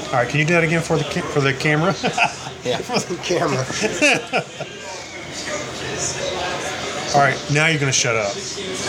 All right, can you do that again for the camera? Yeah. For the camera. All right, now you're going to shut up.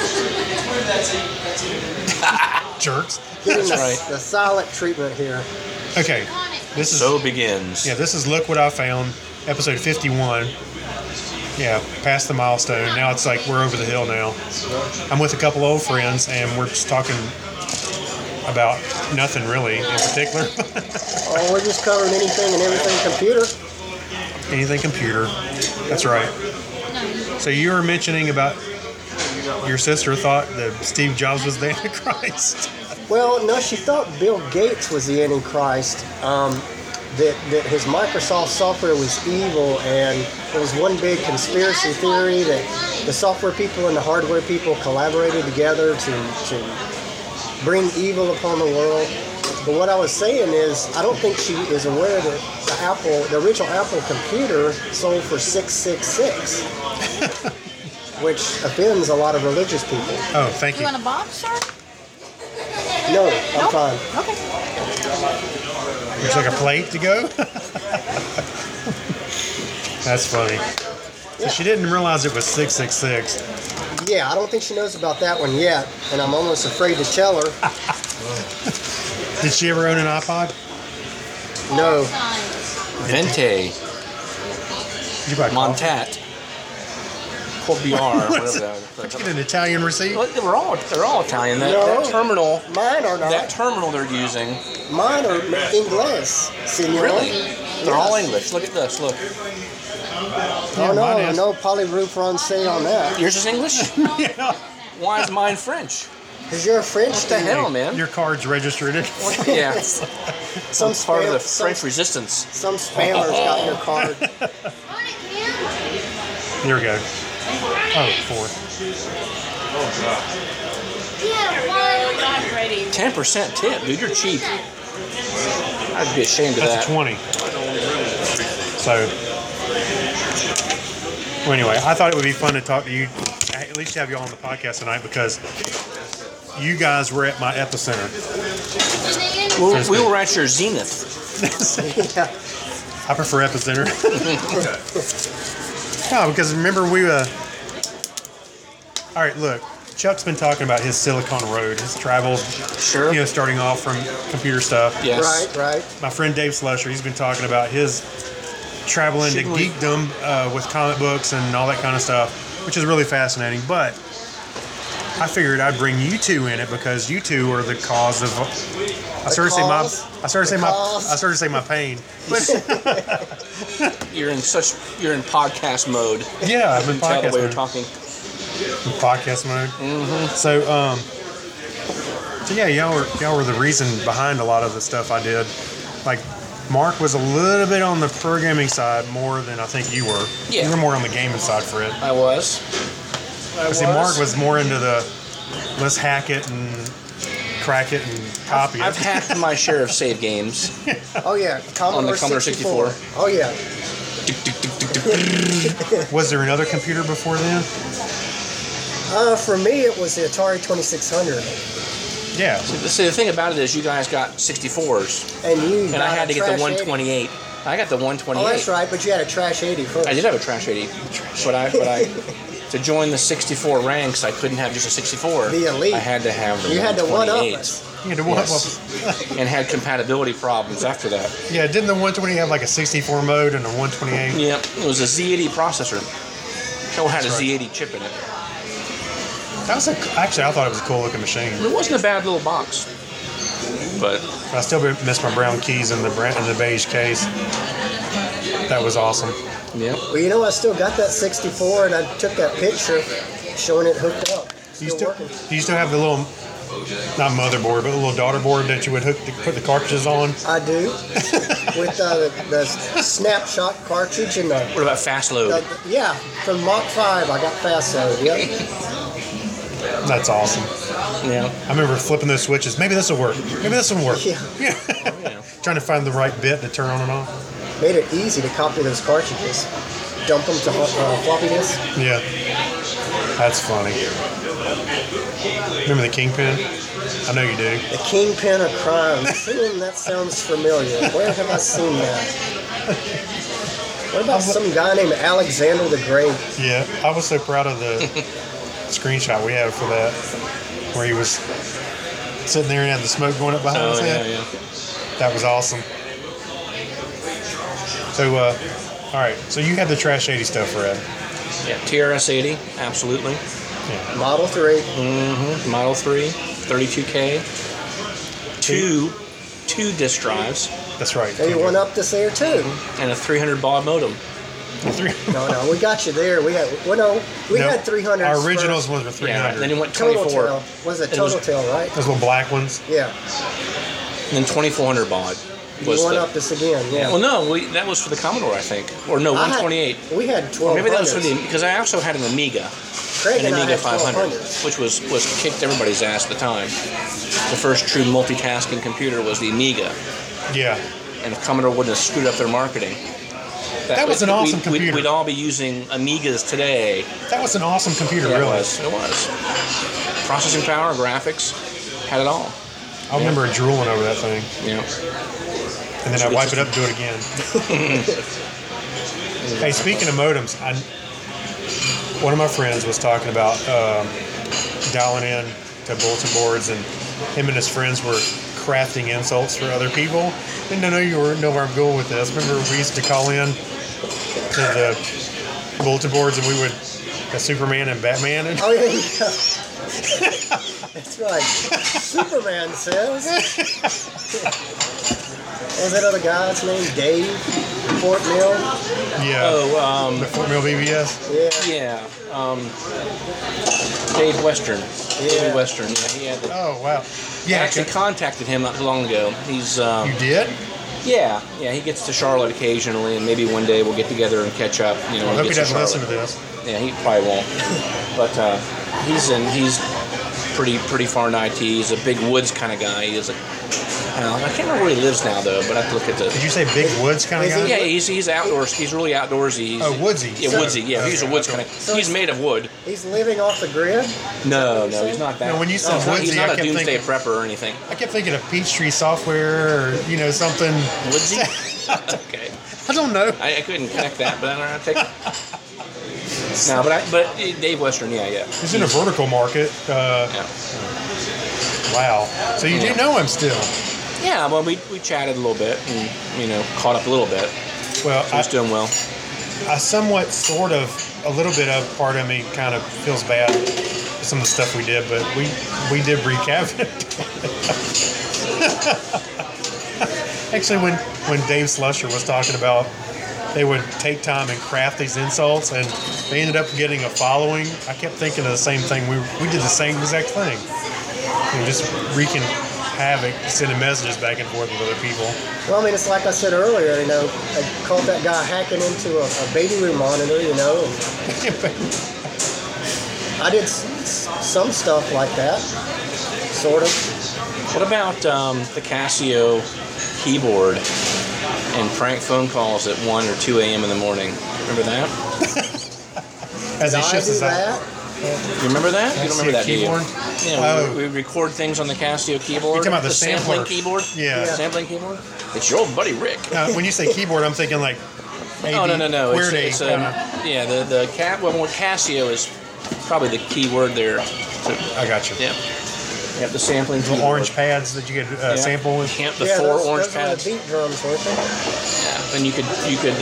Jerks. Getting That's right. the silent treatment here. Okay, this is So begins. yeah. This is Look What I Found, episode 51. Yeah, past the milestone. Now it's like we're over the hill now. I'm with a couple old friends, and we're just talking about nothing really in particular. Oh, we're just covering anything and everything computer. Anything computer. That's right. So you were mentioning about your sister thought that Steve Jobs was the Antichrist. Well, no, she thought Bill Gates was the Antichrist. That his Microsoft software was evil, and it was one big conspiracy theory that the software people and the hardware people collaborated together to bring evil upon the world. But what I was saying is, I don't think she is aware that the original Apple computer sold for $666, which offends a lot of religious people. Oh, thank You you. want a box, sir? No, I'm fine. Okay. There's like a plate to go. That's funny. So she didn't realize it was 666. Yeah, I don't think she knows about that one yet, and I'm almost afraid to tell her. Did she ever own an iPod? No. Vente. Did you buy coffee? Montat. Corbiar. Whatever that Did you get an Italian receipt? Well, they're all Italian. That, No. that terminal. Mine are not. That terminal they're using. Mine are English, senor. Really? They're all Yes. English. Look at this. Look. Oh mine no, is. no Parlez-vous Français on that. Yours is English? Yeah. Why is mine French? Because you're a French What the dude. hell, man? Your card's registered. Yeah. Some I'm part of the spam- French resistance. Some spammers got your card. Here we go. Oh, 4. 10% tip, dude. You're cheap. I'd be ashamed of That's that. a 20. So, well, anyway, I thought it would be fun to talk to you, at least have you on the podcast tonight, because you guys were at my epicenter. We were at your zenith. Yeah. I prefer epicenter. No, because remember all right, look, Chuck's been talking about his Silicon Road, his travel, Sure. starting off from computer stuff. Yes. Right. My friend Dave Slusher, he's been talking about his travel into Should we- geekdom with comic books and all that kind of stuff, which is really fascinating. But I figured I'd bring you two in it because you two are the cause of. I started to say my pain. But You're in podcast mode. yeah, I've You been can tell the podcast way you're mode. talking. Podcast mode. Mm-hmm. So yeah, y'all were the reason behind a lot of the stuff I did. Like, Mark was a little bit on the programming side more than I think you were. Yeah. You were more on the gaming side for it. I was. See, Mark was more into the let's hack it and crack it and copy I've it. hacked my share of save games. Oh yeah, On the Commodore 64. Oh yeah. Was there another computer before then? For me, it was the Atari 2600, Yeah. See, the thing about it is you guys got 64s, and you. and I had to get the 128. I got the 128. Oh, that's right, but you had a Trash 80 first. I did have a Trash 80, but I to join the 64 ranks, I couldn't have just a 64. The elite. I had to have the You had to 128. one-up us. You had to Yes. And had compatibility problems after that. Yeah, didn't the 120 have like a 64 mode and a 128? Yep, it was a Z80 processor. It had a That's right. Z80 chip in it. That was actually, I thought it was a cool looking machine. It wasn't a bad little box, but I still miss my brown keys in the beige case. That was awesome. yeah. Well, I still got that 64, and I took that picture showing it hooked up. Do you Still working. have the little, not motherboard, but the little daughter board that you would put the cartridges on? I do. With the snapshot cartridge and the. What about fast load? Yeah, from Mach 5, I got fast load. Yep. That's awesome. Yeah. I remember flipping those switches. Maybe this will work. Maybe this will work. Yeah. Yeah. Trying to find the right bit to turn on and off. Made it easy to copy those cartridges. Dump them to floppy disk. Yeah. That's funny. Remember the Kingpin? I know you do. The Kingpin of Crime. That sounds familiar. Where have I seen that? What about some guy named Alexander the Great? Yeah, I was so proud of the screenshot we have for that, where he was sitting there and had the smoke going up behind his head. Yeah. That was awesome. So, all right. So you had the Trash 80 stuff, Fred. Yeah, TRS-80, absolutely. Yeah. Model 3. Mm-hmm. Model 3, 32K. Two disk drives. That's right. They went up this there too. And a 300 baud modem. No, we got you there. We had had 300. Our originals ones were 300. Yeah, then it went Total 24. Tail. Was it Total Tail, right? Those little black ones. Yeah. And then 2400 baud. You went up this again, yeah. Well, no, that was for the Commodore, I think. Or no, 128. We had 1200. Maybe that was for because I also had an Amiga. Craig An and I Amiga had 500, which was kicked everybody's ass at the time. The first true multitasking computer was the Amiga. Yeah. And if Commodore wouldn't have screwed up their marketing, that was an awesome computer. We'd all be using Amigas today. That was an awesome computer, Yeah, really. It was. Processing power, graphics, had it all. I remember drooling over that thing. Yeah. And then I'd wipe it up and do it again. Hey, speaking of modems, one of my friends was talking about dialing in to bulletin boards, and him and his friends were crafting insults for other people. Didn't know know where I'm going with this. Remember we used to call in to the bulletin boards, and we would Superman and Batman. And Oh yeah. That's right. Superman says. What was that other guy's name? Dave? Fort Mill? yeah, Oh, the Fort Mill BBS. Yeah. Dave Western. Yeah. David Western. Yeah, he had. Oh wow. I Yeah, actually contacted him not too long ago. He's. you did. Yeah. He gets to Charlotte occasionally, and maybe one day we'll get together and catch up. You know, I when hope he he gets doesn't to listen Charlotte. to this. Yeah, he probably won't. But he's pretty far in IT. He's a big woods kind of guy. He's I can't remember where he lives now though, but I have to look at the. Did you say Big Woods kind of guy? Yeah, he's outdoors. He's really outdoorsy. Oh, woodsy. Yeah, woodsy. Yeah, he's a woods kind of. He's made of wood. He's living off the grid? No, he's not that. No, when you said woodsy, he's not I a kept doomsday thinking- prepper or anything. I kept thinking of Peachtree Software or something. Woodsy. Okay. I don't know. I couldn't connect that, but I don't know how to take it. No, but Dave Western, yeah. He's in a vertical market. Yeah. Wow. So you do know him still? Yeah, well, we chatted a little bit and caught up a little bit. Well, So he's doing well. I somewhat, sort of, a little bit of part of me kind of feels bad for some of the stuff we did, but we did wreak havoc. Actually, when Dave Slusher was talking about they would take time and craft these insults, and they ended up getting a following, I kept thinking of the same thing. We did the same exact thing. Just wreaking havoc, sending messages back and forth with other people. Well, I mean, it's like I said earlier, I called that guy hacking into a baby room monitor, and I did some stuff like that, sort of. What about the Casio keyboard and prank phone calls at 1 or 2 a.m. in the morning? Remember that? As he Did I shifts do his that? You remember that? You don't remember that, keyboard? do you? Yeah, we record things on the Casio keyboard. You're talking about the sampling sampler. keyboard? Yeah. The sampling keyboard? It's your old buddy Rick. When you say keyboard, I'm thinking like Oh, no. Weird It's the Casio is probably the key word there. I got you. Yeah. You have the sampling Little keyboard. orange pads that you could sample with. The Yeah, four those orange were pads. the beat drums, weren't they? Yeah. And you could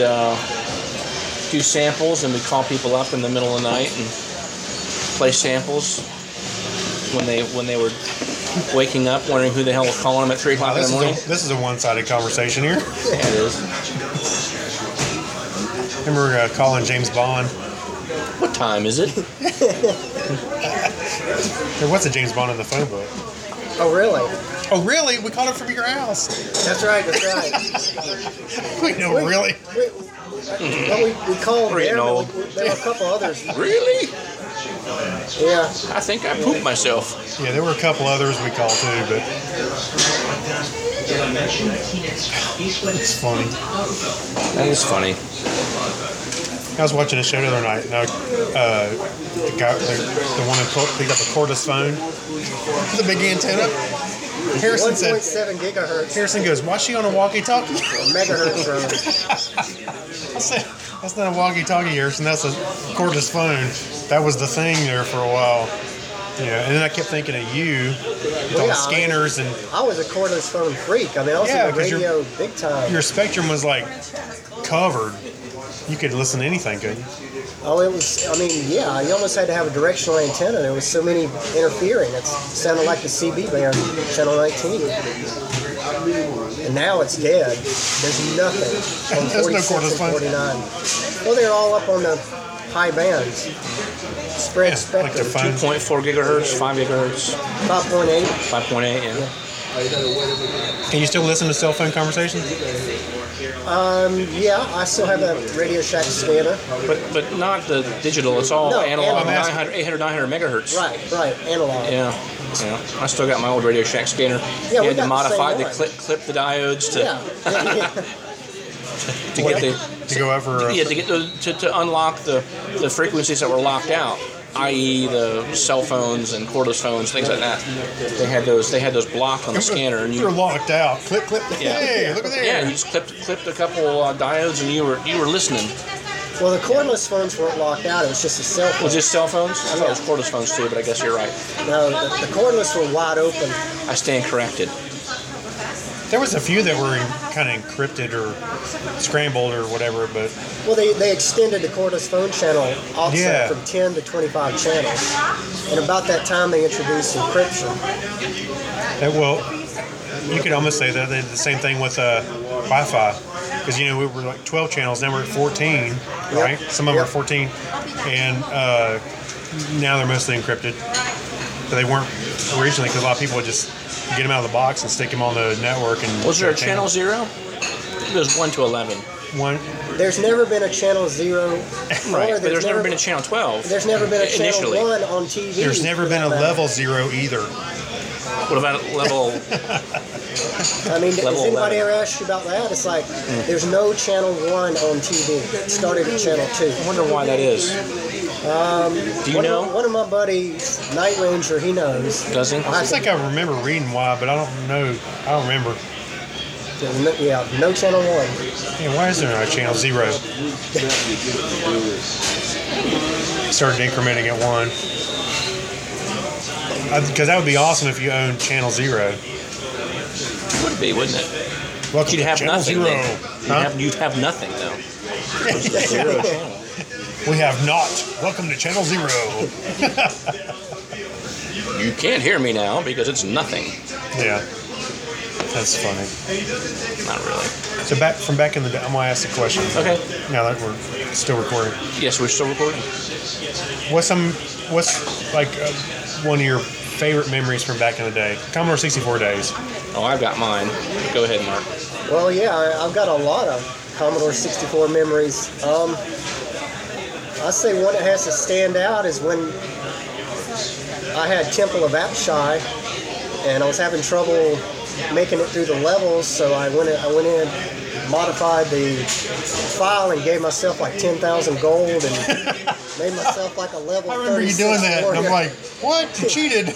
do samples, and we call people up in the middle of the night and play samples when they were waking up, wondering who the hell was calling them at 3 o'clock in the morning. This is a one-sided conversation here. Yeah, it is. Remember calling James Bond? What time is it? There was a James Bond in the phone book. Oh, really? Oh, really? We called it from your house. That's right. We know, really. We called Pretty there, old. but there were a couple others. Really? Yeah. I think I pooped myself. Yeah, there were a couple others we called too, but it's funny. That is funny. I was watching a show the other night. And the one who picked up a cordless phone, the big antenna. Harrison said, 1.7 gigahertz. Harrison goes, "Why is she on a walkie-talkie?" Megahertz. I said, "That's not a walkie-talkie, Harrison. That's a cordless phone." That was the thing there for a while. Yeah, and then I kept thinking of you with all the scanners and. I was a cordless phone freak. I mean, I was in the radio big time. Your spectrum was like covered. You could listen to anything, couldn't you? Oh, it was. I mean, yeah. You almost had to have a directional antenna. There was so many interfering. It sounded like the CB band, channel 19. And now it's dead. There's nothing on 46 and 49. Well, they're all up on the high bands. Spread spectrum. Like 2.4 gigahertz, 5 gigahertz, 5.8. 5.8. Yeah. Can you still listen to cell phone conversations? Yeah, I still have a Radio Shack scanner. But not the digital. It's all analog, 800, 900 megahertz. Right, analog. Yeah. I still got my old Radio Shack scanner. Yeah, you had to modify the clip the diodes to to get to go over. To get to unlock the frequencies that were locked out, i.e. the cell phones and cordless phones, things like that. They had those blocked on the scanner, and you're locked out. Clip. Yeah. Hey, look at there. Yeah, you just clipped a couple diodes, and you were listening. Well, the cordless phones weren't locked out. It was just a cell phone. Was it cell phones? I thought it was cordless phones too, but I guess you're right. No, the cordless were wide open. I stand corrected. There was a few that were kind of encrypted or scrambled or whatever, but... Well, they extended the cordless phone channel also from 10 to 25 channels. And about that time, they introduced encryption. You could almost say that they did the same thing with Wi-Fi. Because, we were like 12 channels, now we're at 14, right? Some of them are 14. And now they're mostly encrypted. But they weren't originally, because a lot of people would just get them out of the box and stick them on the network. And was there a channel 0? It was 1 to 11. There's never been a channel 0. Right, but there's never been a channel 12. There's never been a channel initially. 1 on TV. There's never been a level 0 either. What about level? I mean, level does anybody 11. ever ask you about that? It's like there's no channel 1 on TV. It started at channel 2. I wonder why that is. Do you know? One of my buddies, Night Ranger, he knows. Does he? I think I remember reading why, but I don't know. I don't remember. No channel 1. Yeah, why is there no channel 0? Started incrementing at 1. Because that would be awesome if you owned channel 0. Would be, wouldn't it? Welcome You'd have channel nothing. 0. You'd have nothing though. Just 0 channel. We have not. Welcome to channel 0. You can't hear me now because it's nothing. Yeah. That's funny. Not really. So back in the day, I'm gonna ask the question. Okay. Now that we're still recording. Yes, we're still recording. What's like one of your favorite memories from back in the day? Commodore 64 days. Oh, I've got mine. Go ahead, Mark. Well, yeah, I've got a lot of Commodore 64 memories. I say one that has to stand out is when I had Temple of Apshai, and I was having trouble making it through the levels, so I went in, modified the file, and gave myself like 10,000 gold, and made myself like a level 36 I remember you doing that, and I'm like, what? You cheated.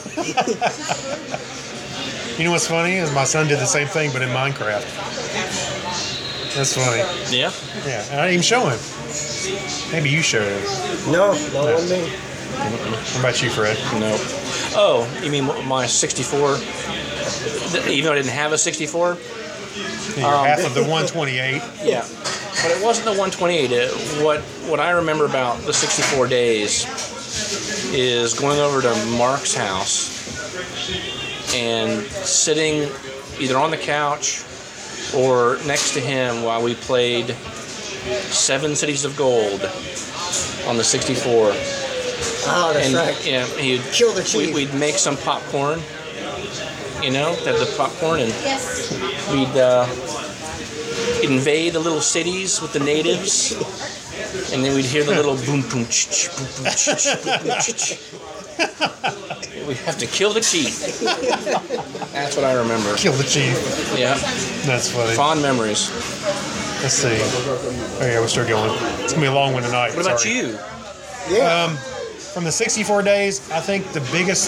You know what's funny is my son did the same thing, but in Minecraft. That's funny. Yeah? Yeah, and I didn't even show him. Maybe you showed him. No, not on me. What about you, Fred? No. Oh, you mean my 64? Even though I didn't have a 64? You're half of the 128. Yeah. But it wasn't the 128. What I remember about the 64 days is going over to Mark's house and sitting either on the couch or next to him while we played 7 Cities of Gold on the 64. Oh, that's and, right. Yeah, he'd Kill the cheese. We'd make some popcorn, the popcorn, and we'd invade the little cities with the natives, and then we'd hear the little boom boom ch boom boom ch boom ch. We have to kill the chief. That's what I remember. Kill the chief. Yeah. That's funny. Fond memories. Let's see. Oh yeah, we're still going. It's gonna be a long one tonight. What about Sorry. you? Yeah. From the 64 days, I think the biggest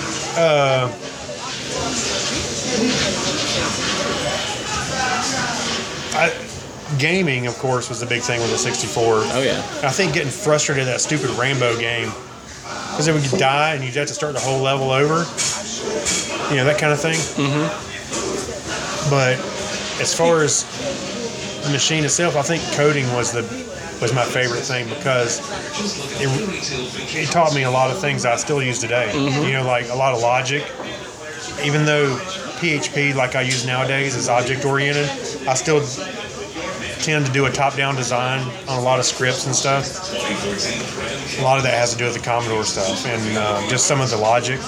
gaming, of course, was the big thing with the 64. Oh yeah. I think getting frustrated at that stupid Rambo game, because then when you die and you have to start the whole level over, that kind of thing. Mm-hmm. But as far as the machine itself, I think coding was my favorite thing, because it taught me a lot of things I still use today. Mm-hmm. Like a lot of logic. Even though PHP, like I use nowadays, is object-oriented, I still tend to do a top-down design on a lot of scripts and stuff. A lot of that has to do with the Commodore stuff and just some of the logic.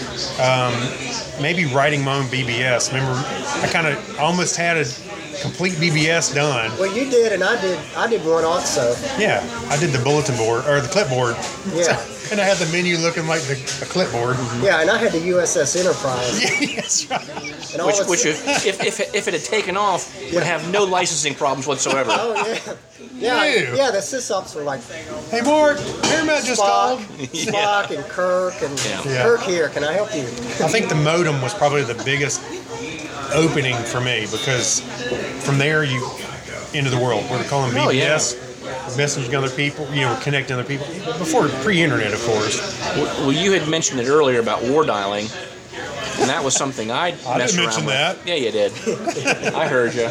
Maybe writing my own BBS. Remember, I almost had a complete BBS done. Well, you did, and I did one also. Yeah, I did the bulletin board, or the clipboard. Yeah. And I had the menu looking like a clipboard. Yeah, and I had the USS Enterprise. Yeah, that's right. And Which if it had taken off, would have no licensing problems whatsoever. Oh, yeah. Ew. Yeah, the sys-ups were like Hey, Mark, Paramount just called. Spock and Kirk and Yeah. Kirk here. Can I help you? I think the modem was probably the biggest opening for me, because from there you into the world. We're calling BBS. Oh, yeah. Messaging other people, connecting other people. Before pre-internet, of course. Well, you had mentioned it earlier about war dialing, and that was something I didn't messed around mention with. that. Yeah, you did. I heard you.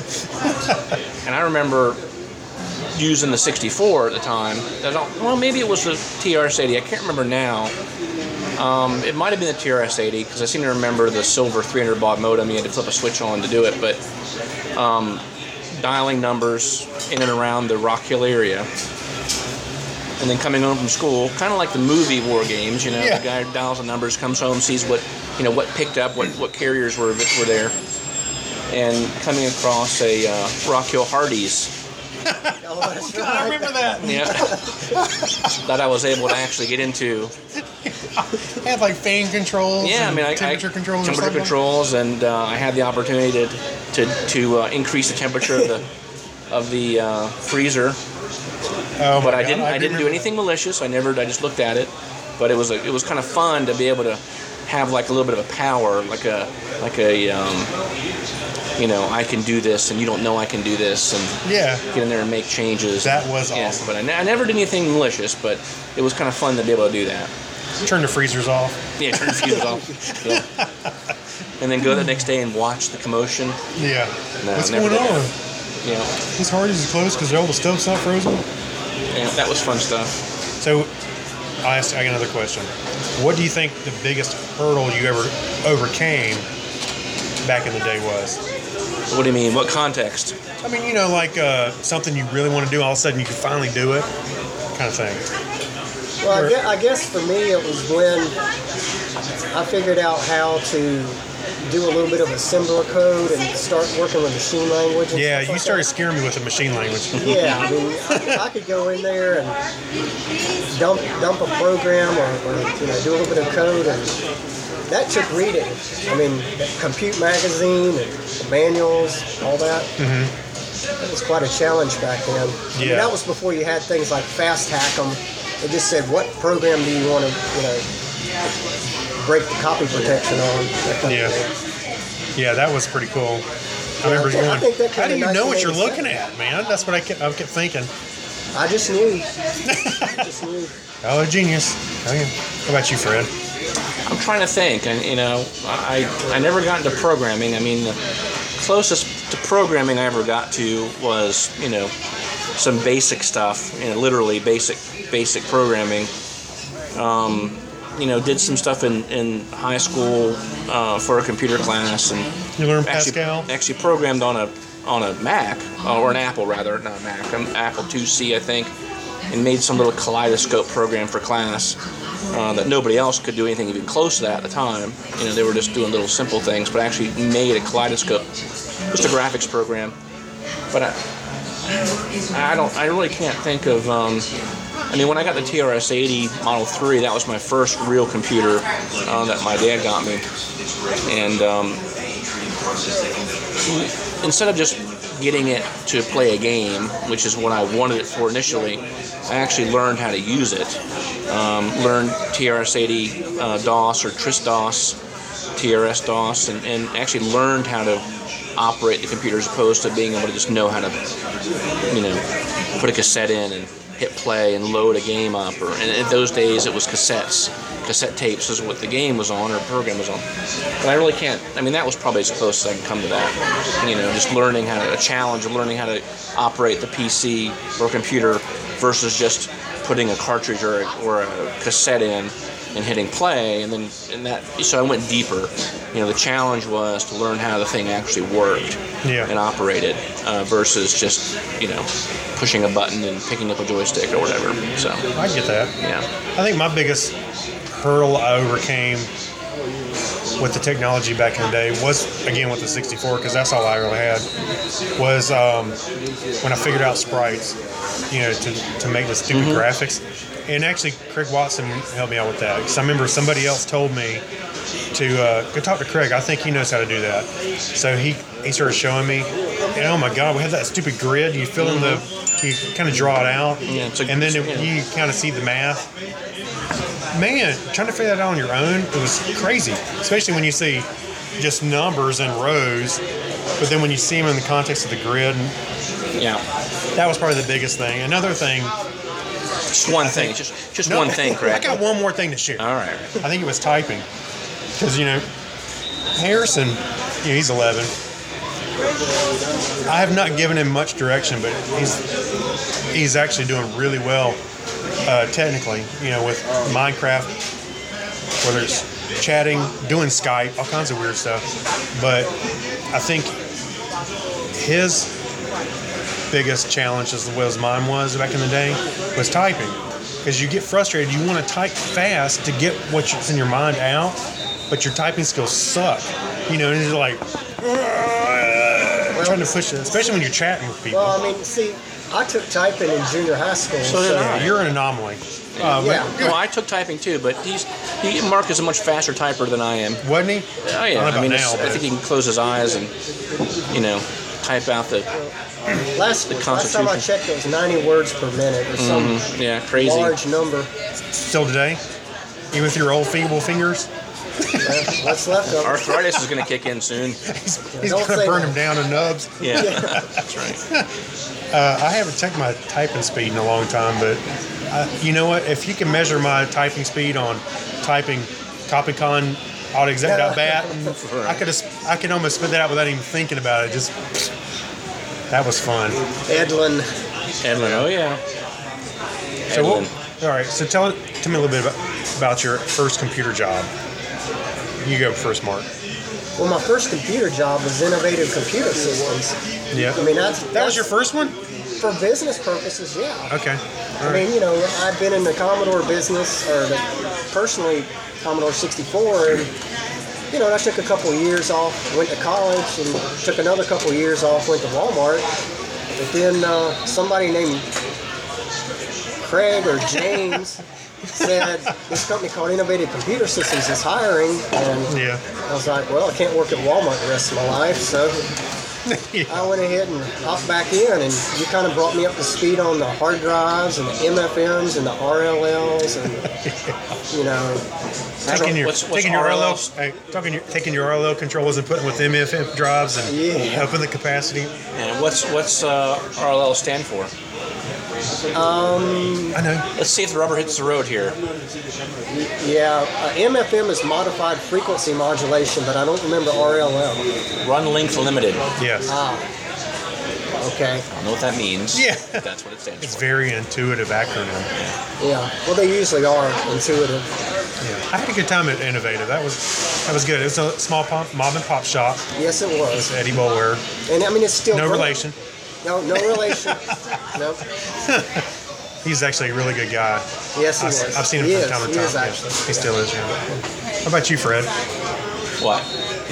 And I remember using the 64 at the time. Well, maybe it was the TRS-80. I can't remember now. It might have been the TRS-80, because I seem to remember the silver 300 baud modem. You had to flip a switch on to do it, but dialing numbers in and around the Rock Hill area, and then coming home from school, kind of like the movie War Games. Yeah. The guy dials the numbers, comes home, sees what picked up, what carriers were there, and coming across a Rock Hill Hardee's. Oh, that's God, I remember that. Yeah, that I was able to actually get into. They had like fan controls. Yeah, I mean, temperature controls. or temperature something. controls, and I had the opportunity to increase the temperature of the freezer. Oh, But my I God, didn't do anything malicious. I just looked at it. But it was kind of fun to be able to have like a little bit of a power, like a I can do this, and you don't know I can do this, and Yeah, get in there and make changes. that was Yeah, awesome. but I never did anything malicious, but it was kind of fun to be able to do that. Turn the freezers off. Yeah, turn the fuse off. Yeah. And then go the next day and watch the commotion. Yeah. No, What's never going did on? Yeah, These Hardee's is closed because all the stuff's not frozen. yeah, that was fun stuff. So, I got another question. What do you think the biggest hurdle you ever overcame back in the day was? What do you mean? What context? I mean, like something you really want to do, all of a sudden you can finally do it, kind of thing. Well, I guess for me it was when I figured out how to do a little bit of assembler code and start working with machine language. And Yeah, stuff you like started that. scaring me with the machine language. Yeah, I mean, I could go in there and dump a program or do a little bit of code, and that took reading. I mean, Compute Magazine and manuals, all that. Mm-hmm. That was quite a challenge back then. I mean, Yeah. that was before you had things like Fast Hack 'em. It just said, what program do you want to, break the copy protection on? That kind Yeah. of thing. Yeah, that was pretty cool. I remember I going, think that how do came you in know what you're 1987. looking at, man? That's what I kept thinking. I just knew. I just knew. Oh, genius. Oh, yeah. How about you, Fred? I'm trying to think, and I never got into programming. I mean, the closest to programming I ever got to was some basic stuff, literally basic programming. Did some stuff in high school for a computer class, and You learned Pascal? actually programmed on a Mac, or an Apple rather, not a Mac, an Apple IIc, I think, and made some little kaleidoscope program for class that nobody else could do anything even close to that at the time. They were just doing little simple things, but actually made a kaleidoscope, just a graphics program. But I really can't think of. When I got the TRS-80 Model 3, that was my first real computer that my dad got me. And instead of just getting it to play a game, which is what I wanted it for initially, I actually learned how to use it. Learned TRS-80 DOS or TRIS-DOS, TRS-DOS, and actually learned how to operate the computer as opposed to being able to just know how to, put a cassette in and hit play and load a game up. And in those days, it was cassettes. Cassette tapes is what the game was on or the program was on. But I really can't. I mean, that was probably as close as I can come to that. Just learning a challenge of learning how to operate the PC or computer versus just putting a cartridge or a cassette in and hitting play, so I went deeper. The challenge was to learn how the thing actually worked and operated versus just pushing a button and picking up a joystick or whatever. So I get that. Yeah, I think my biggest hurdle I overcame with the technology back in the day was, again, with the 64, because that's all I really had, was when I figured out sprites, to make the stupid graphics. And actually, Craig Watson helped me out with that, because I remember somebody else told me to go talk to Craig. I think he knows how to do that. So he started showing me, and oh my God, we had that stupid grid. You fill in you kind of draw it out, and then you kind of see the math. Man, trying to figure that out on your own, it was crazy. Especially when you see just numbers and rows, but then when you see them in the context of the grid, that was probably the biggest thing. Another thing. Just one thing. Just one thing, Craig. I got one more thing to share. All right. I think it was typing. Because, Harrison, he's 11. I have not given him much direction, but he's actually doing really well technically, with Minecraft, whether it's chatting, doing Skype, all kinds of weird stuff. But I think his biggest challenge, as well as mine was back in the day, was typing. Because you get frustrated, you want to type fast to get what's in your mind out, but your typing skills suck. And you're like, trying to push it, especially when you're chatting with people. Well, I took typing in junior high school. So did I. You're an anomaly. Well, I took typing too, but Mark is a much faster typer than I am. Wasn't he? Oh yeah. I think he can close his eyes and type out the last time I checked, it was 90 words per minute or some crazy large number. Still today, even with your old feeble fingers. What's left of it? Arthritis is going to kick in soon. He's going to burn him down to nubs. Yeah, that's right. I haven't checked my typing speed in a long time, but you know what? If you can measure my typing speed on typing Copycon autoexec.bat, I could almost spit that out without even thinking about it. Just that was fun. Edlin, oh yeah. So all right. So tell me a little bit about your first computer job. You go first, Mark. Well, my first computer job was Innovative Computer Systems. Yeah. That was your first one? For business purposes, yeah. Okay. I've been in the Commodore business, personally, Commodore 64, and, I took a couple of years off, went to college, and took another couple of years off, went to Walmart. But then somebody named Craig or James said this company called Innovative Computer Systems is hiring, and I was like, well, I can't work at Walmart the rest of my life, so I went ahead and hopped back in, and you kind of brought me up to speed on the hard drives and the MFMs and the RLLs, and taking your RLLs? Taking your RLL controllers and putting with MFM drives and open the capacity. And what's RLL stand for? I know. Let's see if the rubber hits the road here. Yeah, MFM is modified frequency modulation, but I don't remember RLL. Run length limited. Yes. Okay. I don't know what that means. Yeah. That's what it stands It's for. very intuitive acronym. Yeah. Well, they usually are intuitive. Yeah. I had a good time at Innovative. That was good. It was a small mom and pop shop. Yes, it It was. was Eddie Boulware. And it's still No growing. relation. No relation. No. He's actually a really good guy. Yes, he was. I've seen him He from is. time to He time. is actually. He still is. Yeah. How about you, Fred? What?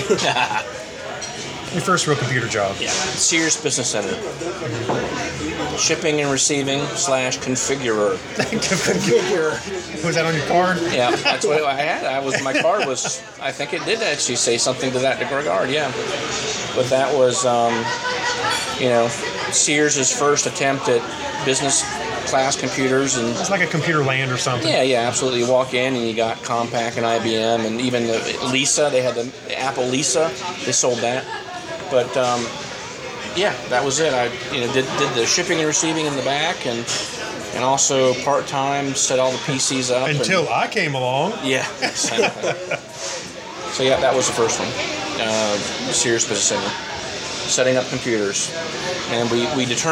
Your first real computer job? Yeah. Sears Business Center. Shipping and receiving / configurer. Configure. Was that on your card? Yeah, that's what I had. My card was, I think it did actually say something to that regard, yeah. But that was, Sears' first attempt at business class computers, and It's like a computer land or something. yeah, absolutely. You walk in and you got Compaq and IBM, and even the Lisa. They had the Apple Lisa. They sold that, but that was it. I did the shipping and receiving in the back, and also part time set all the PCs up Until I came along. Yeah, exactly. So yeah, that was the first one. Sears Business Center, setting up computers, and we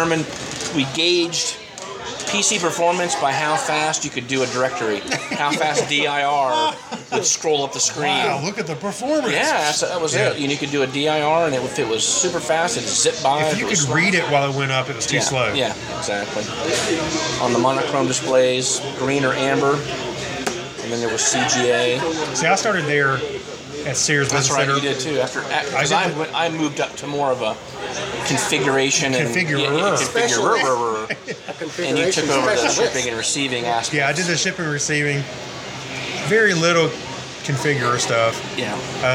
gauged PC performance by how fast you could do a directory, how fast DIR would scroll up the screen. Wow, look at the performance. Yeah, that was it. You could do a DIR, and if it was super fast, it'd zip by. If you could read it while it went up, it was too slow. Yeah, exactly. On the monochrome displays, green or amber, and then there was CGA. See, I started there at Sears That's Business right, Center. you did too. Because I moved up to more of a configuration Configurer. and you took over the shipping and receiving aspect. Yeah, I did the shipping and receiving. Very little configurer stuff. Yeah.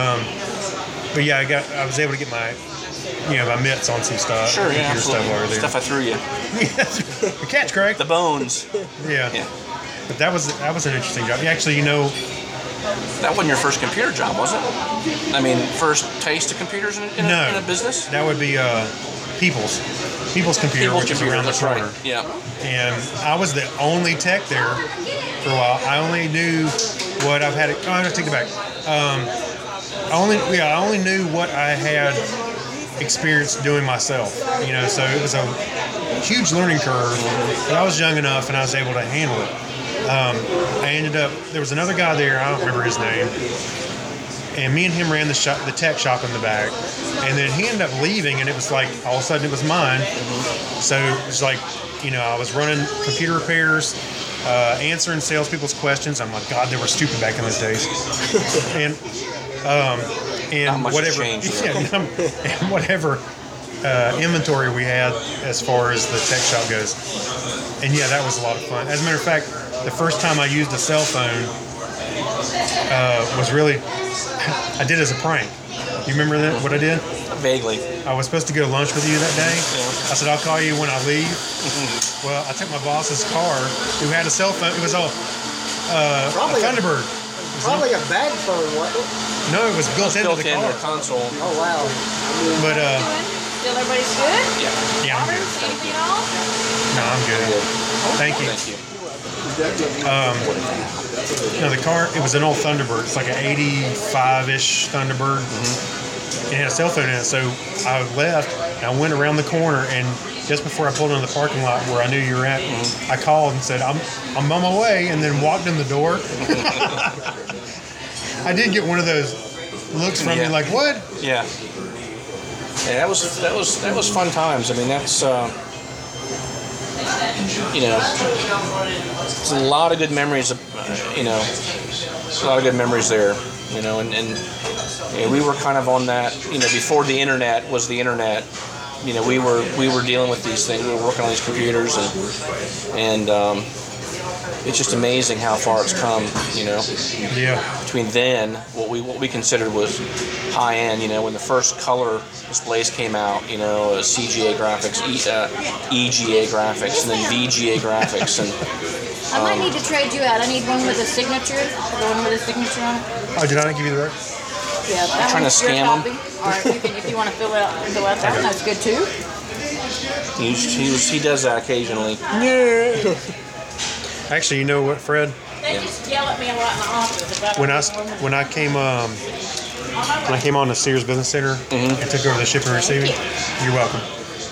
But yeah, I was able to get my mitts on some stuff. Sure, yeah, computer stuff absolutely. over there. Stuff I threw you. The catch, Craig. The bones. Yeah. Yeah. But that was an interesting job. Actually, That wasn't your first computer job, was it? I mean, first taste of computers in a business? That would be People's Computer, which is around the that's corner. right. Yeah. And I was the only tech there for a while. I only knew what I've had. I have to take it back. I only knew what I had experienced doing myself. So it was a huge learning curve, but I was young enough and I was able to handle it. There was another guy there, I don't remember his name, and me and him ran the tech shop in the back, and then he ended up leaving, and it was like, all of a sudden it was mine. So it was like, I was running computer repairs, answering salespeople's questions. I'm like, God, they were stupid back in those days. and Not much whatever, changed there. and whatever inventory we had as far as the tech shop goes. And yeah, that was a lot of fun. As a matter of fact, the first time I used a cell phone was really, I did it as a prank. You remember that? What I did? Vaguely. I was supposed to go to lunch with you that day. Yeah. I said, I'll call you when I leave. Well, I took my boss's car, who had a cell phone. It was a Thunderbird. Probably a bag phone, wasn't it? No, it was built into the car. the console. Oh, wow. But, Still everybody's good? yeah, I'm good. Anything at all? No, I'm good. Thank you. Thank you. The car, it was an old Thunderbird. It's like an 85-ish Thunderbird. It had a cell phone in it. So I left, and I went around the corner, and just before I pulled into the parking lot where I knew you were at, I called and said, I'm on my way, and then walked in the door. I did get one of those looks from you like, what? Yeah. Yeah, that was fun times. I mean, that's it's a lot of good memories. A lot of good memories there. And we were kind of on that. Before the internet was the internet. We were dealing with these things. We were working on these computers, and it's just amazing how far it's come. Yeah. Between then, what we considered was high end. When the first color displays came out, CGA graphics, EGA graphics, and then VGA graphics, and I might need to trade you out. I need one with a signature. The one with a signature on it. Oh, did I not give you the right? Yeah, that trying to one's your scam copy. them. All right, if you want to fill out that one, that's good too. he does that occasionally. Yeah. Actually, you know what, Fred? They just yell at me a lot in the office about When I came on to Sears Business Center and took over the shipping and receiving, you're welcome.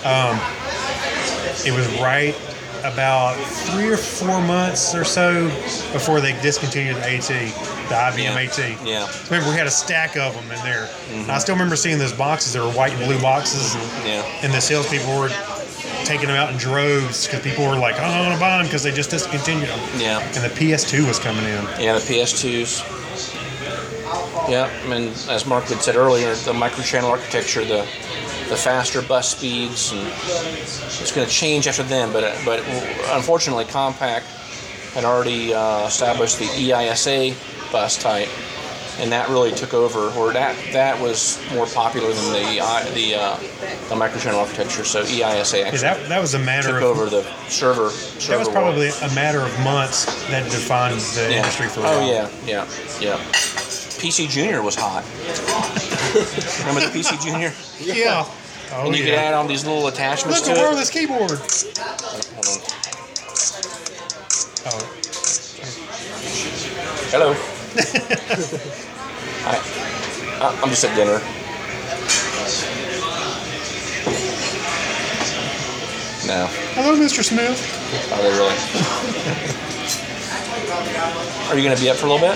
It was right about 3 or 4 months or so before they discontinued the AT, the IBM AT. Yeah. Remember, we had a stack of them in there. And I still remember seeing those boxes. They were white and blue boxes. Yeah. And the salespeople were taking them out in droves because people were like, oh, I want to buy them because they just discontinued them. Yeah. And the PS2 was coming in. Yeah, the PS2s. Yeah, I mean, as Mark had said earlier, the microchannel architecture, the faster bus speeds, and it's going to change after then. But unfortunately, Compaq had already established the EISA bus type, and that really took over, or that was more popular than the microchannel architecture. So EISA actually that was a matter took of over the server. that was world. probably a matter of months that defined the industry for a while. Oh yeah. PC Junior was hot. Remember the PC Junior? Yeah. Oh, And you could add on these little attachments Look, to a it. wireless keyboard. Hold on. Oh, Hello. I'm just at dinner. No. hello, Mr. Smith. Are they really? Are you going to be up for a little bit?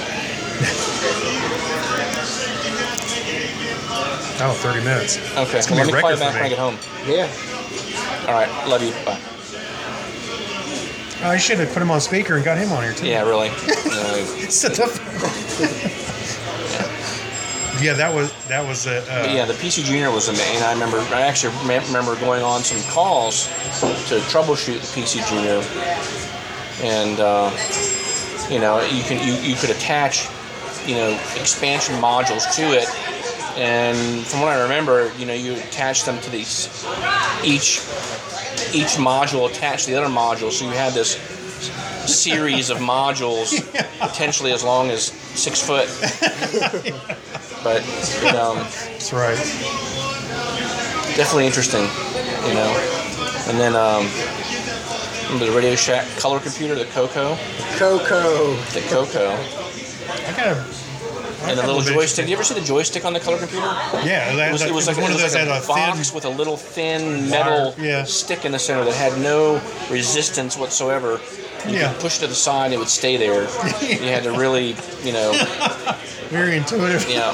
Oh, 30 minutes. Okay. It's gonna Well, be let me a call you record back for when I me. get home. Yeah. All right. Love you. Bye. Oh, you should have put him on speaker and got him on here too. Yeah, really. No. Set up. Yeah, that was But yeah, the PC Junior was amazing. I actually remember going on some calls to troubleshoot the PC Junior, and you could attach expansion modules to it, and from what I remember, you attach them to these each module attached to the other module, so you had this series of modules potentially as long as 6 foot. But That's right. definitely interesting, And then remember the Radio Shack color computer, the Coco, Coco. I got a. and the little joystick. Did you ever see the joystick on the color computer? Yeah, It was like one of those that a had a box thin. with a little thin metal yeah. stick in the center that had no resistance whatsoever. You Yeah. could push it to the side and it would stay there. You had to really, Very intuitive. yeah.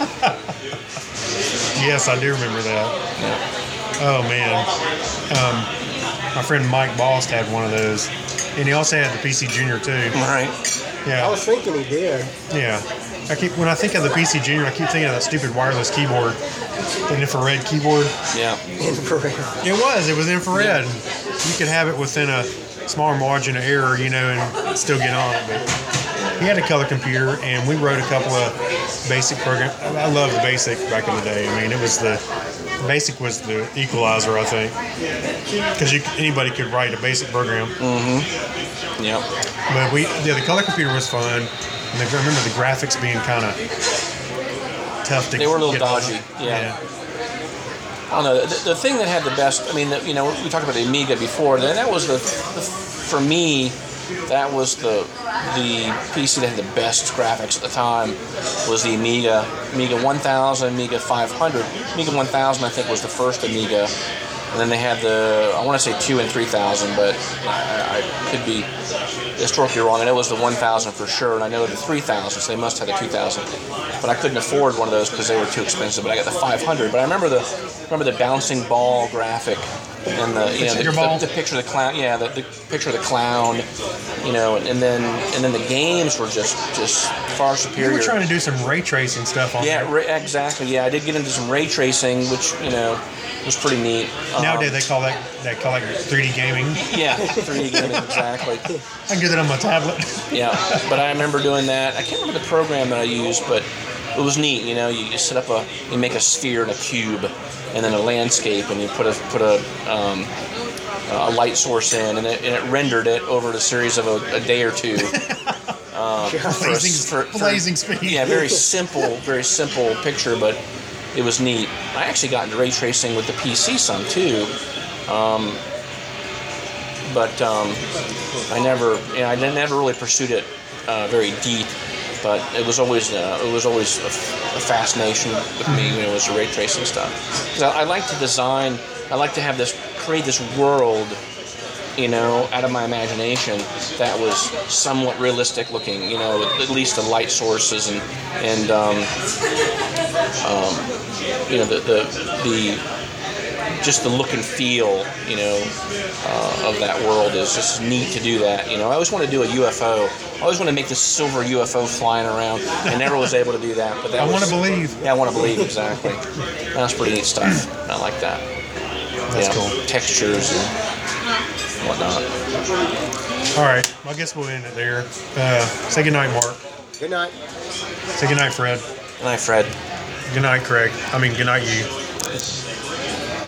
Yes, I do remember that. Yeah. Oh man, my friend Mike Bost had one of those, and he also had the PC Junior too. Right. I Yeah, was thinking he did. yeah. When I think of the PC Junior, I keep thinking of that stupid wireless keyboard, the infrared keyboard. Yeah. Infrared. It was infrared. You could have it within a smaller margin of error, and still get on it. But he had a color computer, and we wrote a couple of basic programs. I loved the basic back in the day. I mean, basic was the equalizer, I think, because anybody could write a basic program. Yeah. But the color computer was fun. And I remember the graphics being kind of tough to. They were a little get dodgy. Yeah. I don't know. The thing that had the best, we talked about the Amiga before. That was for me, that was the PC that had the best graphics at the time. Was the Amiga 1000, Amiga 500. Amiga 1000, I think, was the first Amiga, and then they had I want to say 2 and 3000, but I could be historically wrong. I know it was the 1000 for sure, and I know the 3000, so they must have the 2000. But I couldn't afford one of those because they were too expensive. But I got the 500. But I remember the bouncing ball graphic and the picture of the clown. Yeah, the picture of the clown. And then the games were just far superior. You were trying to do some ray tracing stuff on Yeah, there. exactly. Yeah, I did get into some ray tracing, which was pretty neat. Nowadays they call that 3D gaming. Yeah, 3D gaming, exactly. I can do that on my tablet. Yeah, but I remember doing that. I can't remember the program that I used, but it was neat. You set up you make a sphere and a cube, and then a landscape, and you put a light source in, and it rendered it over a series of a day or two. Blazing speed. Yeah, very simple picture, but it was neat. I actually got into ray tracing with the PC some too, but I never really pursued it very deep. But it was always a fascination with me when it was the ray tracing stuff. Because I like to design. I like to create this world, out of my imagination that was somewhat realistic looking. At least the light sources and the just the look and feel, of that world is just neat to do that. I always want to do a UFO. I always want to make this silver UFO flying around. I never was able to do that, but I want to believe. Yeah, I want to believe, exactly. That's pretty neat stuff. I like that. That's cool. Textures and whatnot. All right, well, I guess we'll end it there. Say goodnight, Mark. Good night. Say goodnight, Fred. Good night, Fred. Good night, Craig. I mean, good night, you.